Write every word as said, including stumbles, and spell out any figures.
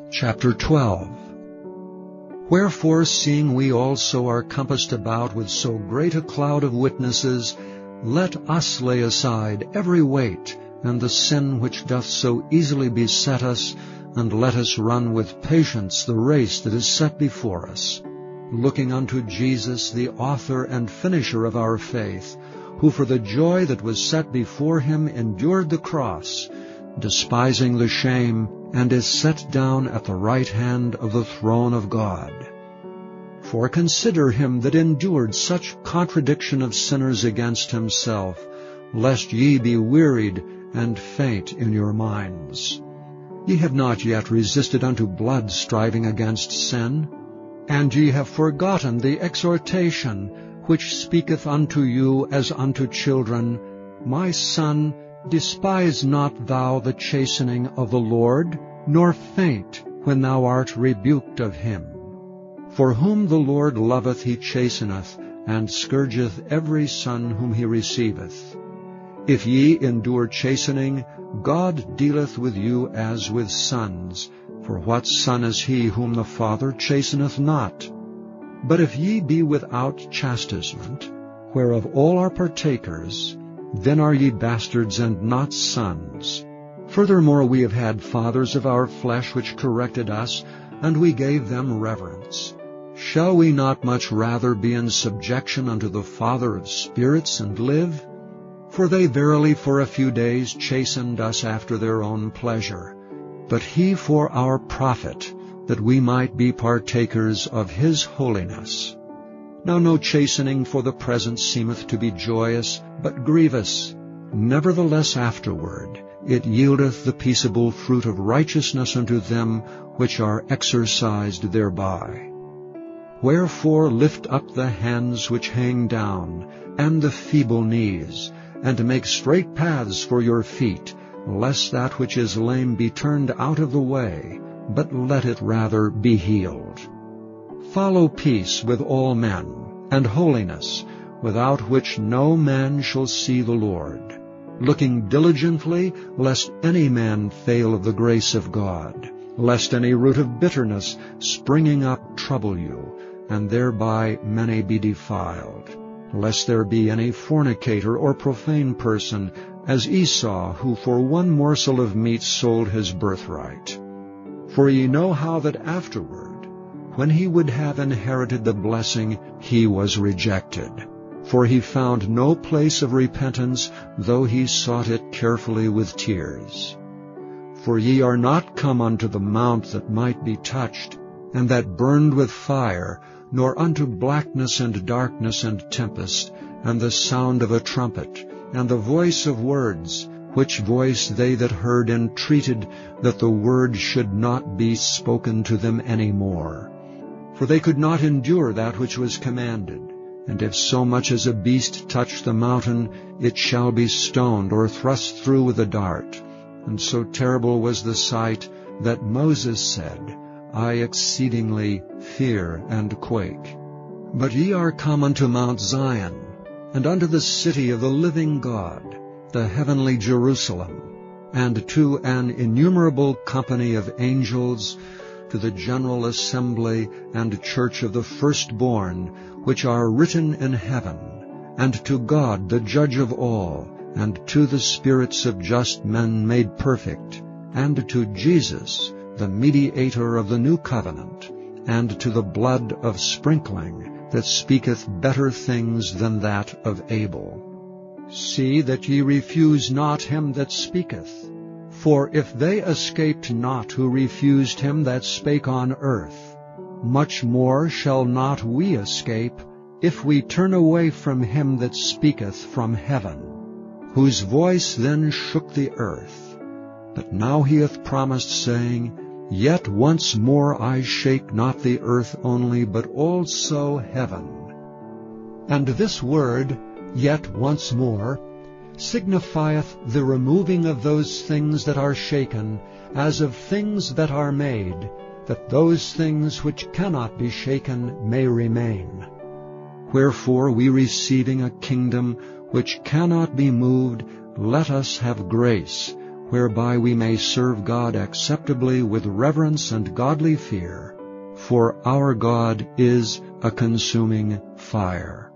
Chapter twelve. Wherefore, seeing we also are compassed about with so great a cloud of witnesses, let us lay aside every weight, and the sin which doth so easily beset us, and let us run with patience the race that is set before us, looking unto Jesus, the author and finisher of our faith, who for the joy that was set before him endured the cross, despising the shame, and is set down at the right hand of the throne of God. For consider him that endured such contradiction of sinners against himself, lest ye be wearied and faint in your minds. Ye have not yet resisted unto blood, striving against sin, and ye have forgotten the exhortation which speaketh unto you as unto children, My son, despise not thou the chastening of the Lord, nor faint when thou art rebuked of him. For whom the Lord loveth he chasteneth, and scourgeth every son whom he receiveth. If ye endure chastening, God dealeth with you as with sons. For what son is he whom the Father chasteneth not? But if ye be without chastisement, whereof all are partakers, then are ye bastards and not sons. Furthermore, we have had fathers of our flesh which corrected us, and we gave them reverence. Shall we not much rather be in subjection unto the Father of spirits, and live? For they verily for a few days chastened us after their own pleasure, but he for our profit, that we might be partakers of his holiness. Now no chastening for the present seemeth to be joyous, but grievous. Nevertheless afterward it yieldeth the peaceable fruit of righteousness unto them which are exercised thereby. Wherefore lift up the hands which hang down, and the feeble knees, and make straight paths for your feet, lest that which is lame be turned out of the way, but let it rather be healed. Follow peace with all men, and holiness, without which no man shall see the Lord, looking diligently, lest any man fail of the grace of God, lest any root of bitterness springing up trouble you, and thereby many be defiled, lest there be any fornicator or profane person, as Esau, who for one morsel of meat sold his birthright. For ye know how that afterward, when he would have inherited the blessing, he was rejected. For he found no place of repentance, though he sought it carefully with tears. For ye are not come unto the mount that might be touched, and that burned with fire, nor unto blackness and darkness and tempest, and the sound of a trumpet, and the voice of words, which voice they that heard entreated that the word should not be spoken to them any more. For they could not endure that which was commanded. And if so much as a beast touch the mountain, it shall be stoned or thrust through with a dart. And so terrible was the sight that Moses said, I exceedingly fear and quake. But ye are come unto Mount Zion, and unto the city of the living God, the heavenly Jerusalem, and to an innumerable company of angels, to the general assembly and church of the firstborn, which are written in heaven, and to God the judge of all, and to the spirits of just men made perfect, and to Jesus, the mediator of the new covenant, and to the blood of sprinkling, that speaketh better things than that of Abel. See that ye refuse not him that speaketh. For if they escaped not who refused him that spake on earth, much more shall not we escape, if we turn away from him that speaketh from heaven, whose voice then shook the earth. But now he hath promised, saying, Yet once more I shake not the earth only, but also heaven. And this word, yet once more, signifieth the removing of those things that are shaken, as of things that are made, that those things which cannot be shaken may remain. Wherefore we receiving a kingdom which cannot be moved, let us have grace, whereby we may serve God acceptably with reverence and godly fear. For our God is a consuming fire.